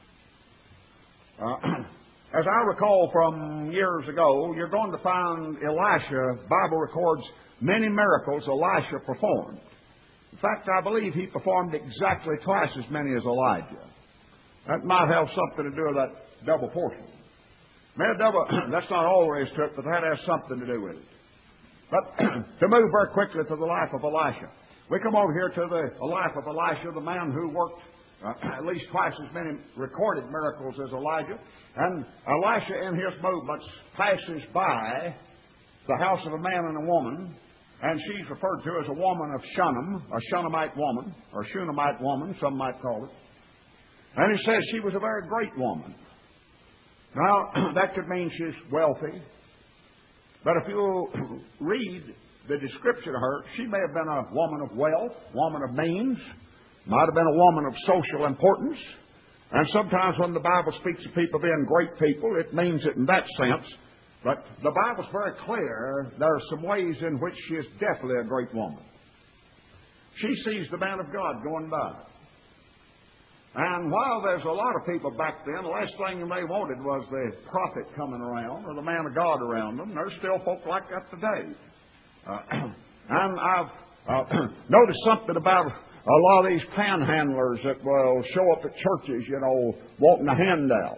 [SPEAKER 1] As I recall from years ago, you're going to find Elisha, the Bible records many miracles Elisha performed. In fact, I believe he performed exactly twice as many as Elijah. That might have something to do with that double portion. That's not all there is to it, but that has something to do with it. But to move very quickly to the life of Elisha. We come over here to the life of Elisha, the man who worked at least twice as many recorded miracles as Elijah. And Elisha in his movements passes by the house of a man and a woman, and she's referred to as a woman of Shunem, a Shunammite woman, or Shunammite woman, some might call it. And he says she was a very great woman. Now, that could mean she's wealthy, but if you read the description of her, she may have been a woman of wealth, woman of means, might have been a woman of social importance. And sometimes when the Bible speaks of people being great people, it means it in that sense. But the Bible's very clear. There are some ways in which she is definitely a great woman. She sees the man of God going by. And while there's a lot of people back then, the last thing they wanted was the prophet coming around or the man of God around them. There's still folk like that today. And I've noticed something about a lot of these panhandlers that will show up at churches, wanting a handout.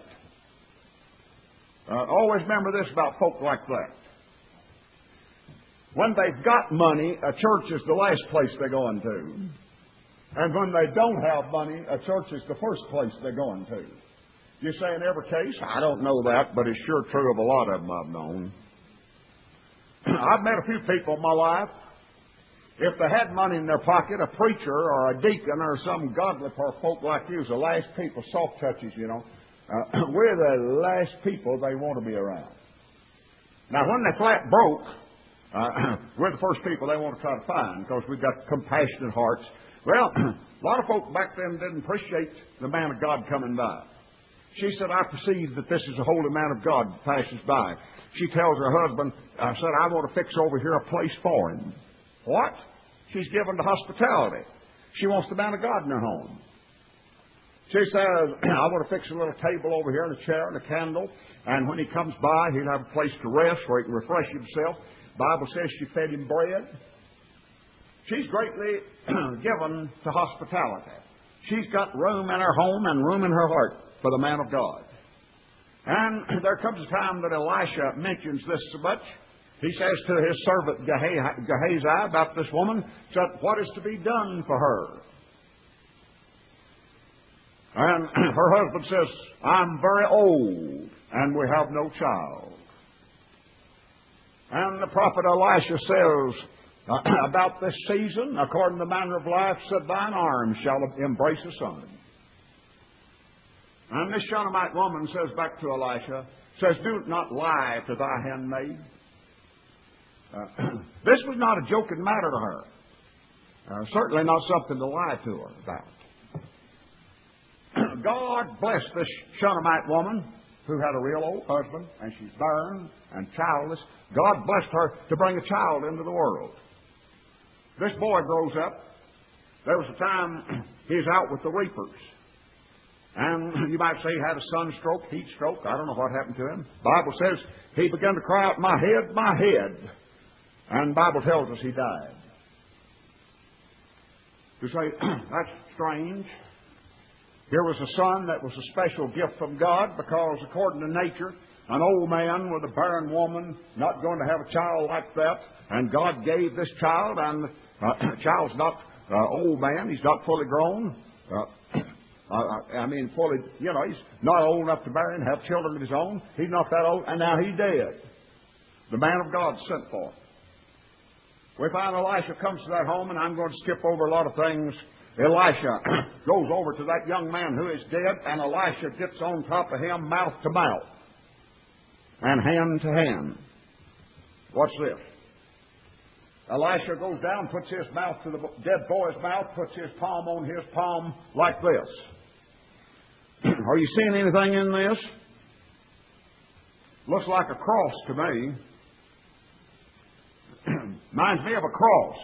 [SPEAKER 1] Always remember this about folk like that. When they've got money, a church is the last place they're going to. And when they don't have money, a church is the first place they're going to. You say in every case? I don't know that, but it's sure true of a lot of them I've known. I've met a few people in my life. If they had money in their pocket, a preacher or a deacon or some godly folk like you is the last people, soft touches, we're the last people they want to be around. Now, when they're flat broke, we're the first people they want to try to find because we've got compassionate hearts. Well, a lot of folk back then didn't appreciate the man of God coming by. She said, I perceive that this is a holy man of God that passes by. She tells her husband, I want to fix over here a place for him. What? She's given to hospitality. She wants the man of God in her home. She says, I want to fix a little table over here and a chair and a candle, and when he comes by, he'll have a place to rest where he can refresh himself. The Bible says she fed him bread. She's greatly given to hospitality. She's got room in her home and room in her heart for the man of God. And there comes a time that Elisha mentions this so much. He says to his servant Gehazi about this woman, said, what is to be done for her? And her husband says, I'm very old, and we have no child. And the prophet Elisha says, about this season, according to the manner of life, said, thine arm shall embrace a son. And this Shunammite woman says back to Elisha, says, do not lie to thy handmaid. This was not a joking matter to her. Certainly not something to lie to her about. God bless this Shunammite woman who had a real old husband, and she's barren and childless. God blessed her to bring a child into the world. This boy grows up. There was a time he's out with the reapers. And you might say he had a sunstroke, heat stroke. I don't know what happened to him. The Bible says he began to cry out, my head, my head. And the Bible tells us he died. You say, that's strange. Here was a son that was a special gift from God because according to nature, an old man with a barren woman, not going to have a child like that, and God gave this child, and the child's not old man, he's not fully grown. Fully, he's not old enough to marry and have children of his own. He's not that old, and now he's dead. The man of God sent for him. We find Elisha comes to that home, and I'm going to skip over a lot of things. Elisha goes over to that young man who is dead, and Elisha gets on top of him, mouth to mouth and hand to hand. What's this? Elisha goes down, puts his mouth to the dead boy's mouth, puts his palm on his palm like this. Are you seeing anything in this? Looks like a cross to me. Reminds me of a cross.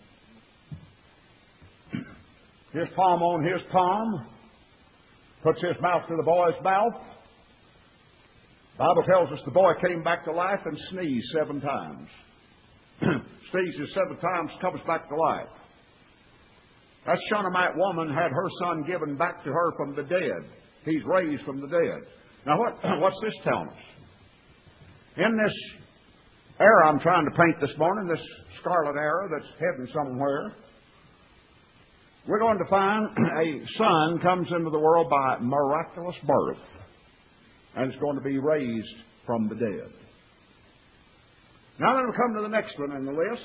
[SPEAKER 1] His palm on his palm, puts his mouth to the boy's mouth. The Bible tells us the boy came back to life and sneezed 7 times. Sneezes 7 times, comes back to life. That Shunammite woman had her son given back to her from the dead. He's raised from the dead. Now, what's this telling us? In this era I'm trying to paint this morning, this scarlet era that's heading somewhere, we're going to find a son comes into the world by miraculous birth, and is going to be raised from the dead. Now then, we'll come to the next one in the list.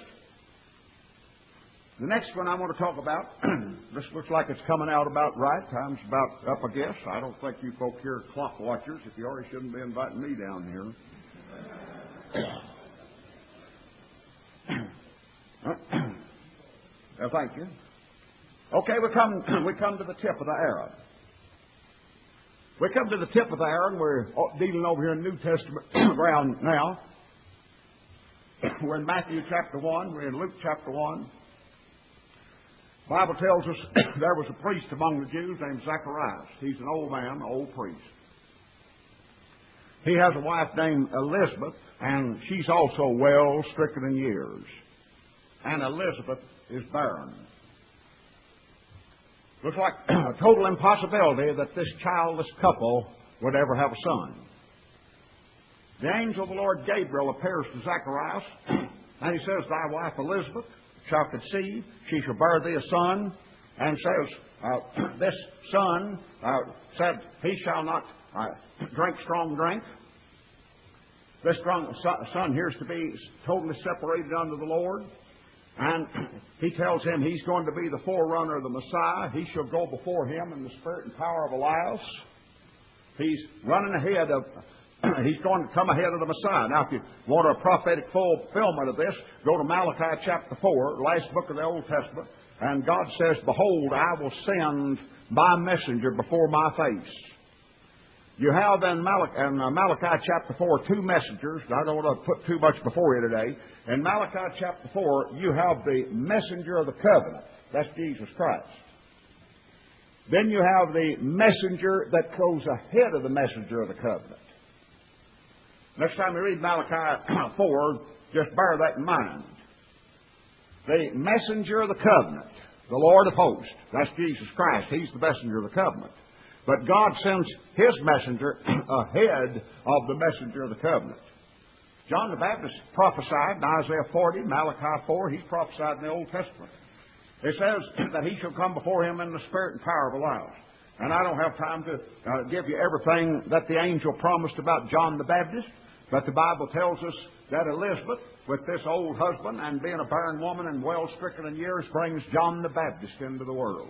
[SPEAKER 1] The next one I want to talk about, this looks like it's coming out about right. Time's about up, I guess. I don't think you folk here are clock watchers. If you are, you shouldn't be inviting me down here. Thank you. Okay, we come to the tip of the arrow. We come to the tip of the arrow, and we're dealing over here in New Testament ground now. We're in Matthew chapter 1. We're in Luke chapter 1. The Bible tells us there was a priest among the Jews named Zacharias. He's an old man, an old priest. He has a wife named Elizabeth, and she's also well stricken in years. And Elizabeth is barren. Looks like a total impossibility that this childless couple would ever have a son. The angel of the Lord Gabriel appears to Zacharias, and he says, "Thy wife Elizabeth shall conceive, she shall bear thee a son," and says, this son said, he shall not drink strong drink. This son here is to be totally separated unto the Lord. And he tells him he's going to be the forerunner of the Messiah. He shall go before him in the spirit and power of Elias. He's running ahead of, he's going to come ahead of the Messiah. Now, if you want a prophetic fulfillment of this, go to Malachi chapter 4, last book of the Old Testament. And God says, "Behold, I will send my messenger before my face." You have in Malachi chapter 4 two messengers. I don't want to put too much before you today. In Malachi chapter 4, you have the messenger of the covenant. That's Jesus Christ. Then you have the messenger that goes ahead of the messenger of the covenant. Next time you read Malachi 4, just bear that in mind. The messenger of the covenant, the Lord of hosts, that's Jesus Christ. He's the messenger of the covenant. But God sends His messenger ahead of the messenger of the covenant. John the Baptist prophesied in Isaiah 40, Malachi 4. He's prophesied in the Old Testament. It says that he shall come before him in the spirit and power of Elias. And I don't have time to give you everything that the angel promised about John the Baptist. But the Bible tells us that Elizabeth, with this old husband and being a barren woman and well stricken in years, brings John the Baptist into the world.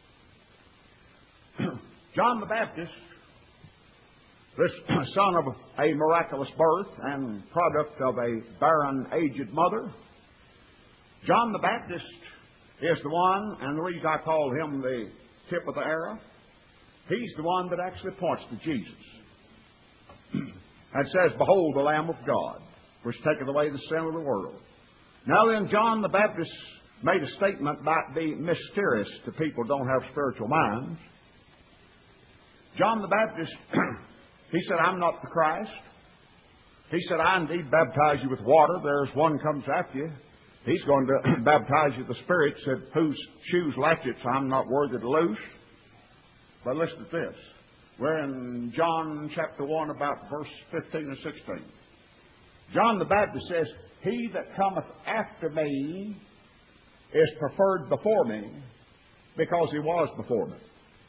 [SPEAKER 1] John the Baptist, this son of a miraculous birth and product of a barren, aged mother, John the Baptist is the one, and the reason I call him the tip of the arrow, he's the one that actually points to Jesus. And says, "Behold the Lamb of God, which taketh away the sin of the world." Now then, John the Baptist made a statement might be mysterious to people who don't have spiritual minds. John the Baptist, he said, "I'm not the Christ." He said, "I indeed baptize you with water. There's one comes after you. He's going to baptize you with the Spirit," said, "whose shoes latchets I'm not worthy to loose." But listen to this. We're in John chapter 1, about verse 15 and 16. John the Baptist says, "He that cometh after me is preferred before me, because he was before me."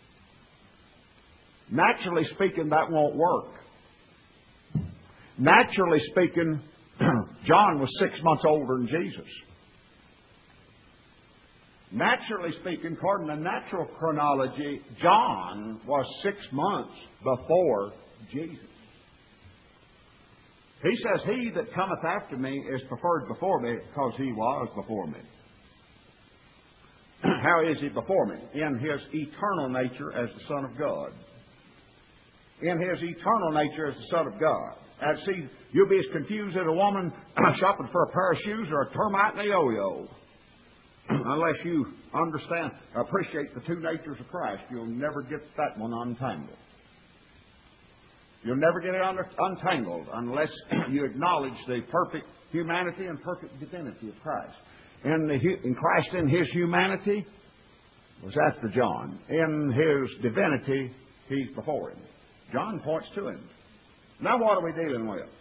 [SPEAKER 1] Naturally speaking, that won't work. Naturally speaking, John was 6 months older than Jesus. Naturally speaking, according to natural chronology, John was 6 months before Jesus. He says, "He that cometh after me is preferred before me, because he was before me." How is he before me? In his eternal nature as the Son of God. In his eternal nature as the Son of God. And see, you'll be as confused as a woman shopping for a pair of shoes or a termite in a yo-yo. Unless you appreciate the two natures of Christ, you'll never get that one untangled. You'll never get it untangled unless you acknowledge the perfect humanity and perfect divinity of Christ. In Christ, in His humanity, was after John. In His divinity, He's before him. John points to him. Now what are we dealing with?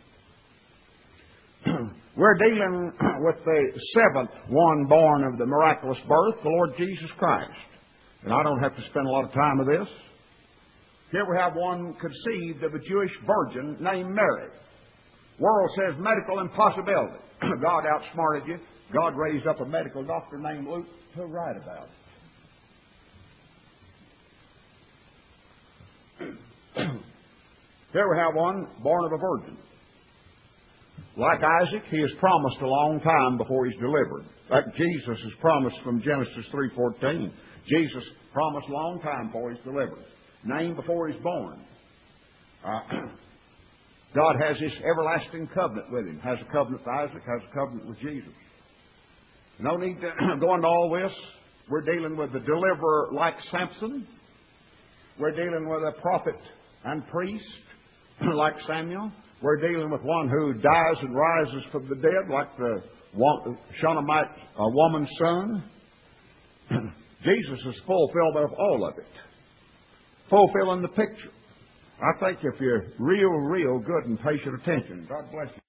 [SPEAKER 1] We're dealing with the seventh one born of the miraculous birth, the Lord Jesus Christ. And I don't have to spend a lot of time with this. Here we have one conceived of a Jewish virgin named Mary. World says medical impossibility. God outsmarted you. God raised up a medical doctor named Luke to write about it. Here we have one born of a virgin. Like Isaac, he is promised a long time before he's delivered. Like Jesus is promised from Genesis 3:14. Jesus promised a long time before he's delivered. Named before he's born. God has this everlasting covenant with him. Has a covenant with Isaac, has a covenant with Jesus. No need to go into all this. We're dealing with a deliverer like Samson. We're dealing with a prophet and priest like Samuel. We're dealing with one who dies and rises from the dead like the Shunammite woman's son. Jesus is fulfillment of all of it. Fulfilling the picture. I think if you're real good and patient attention, God bless you.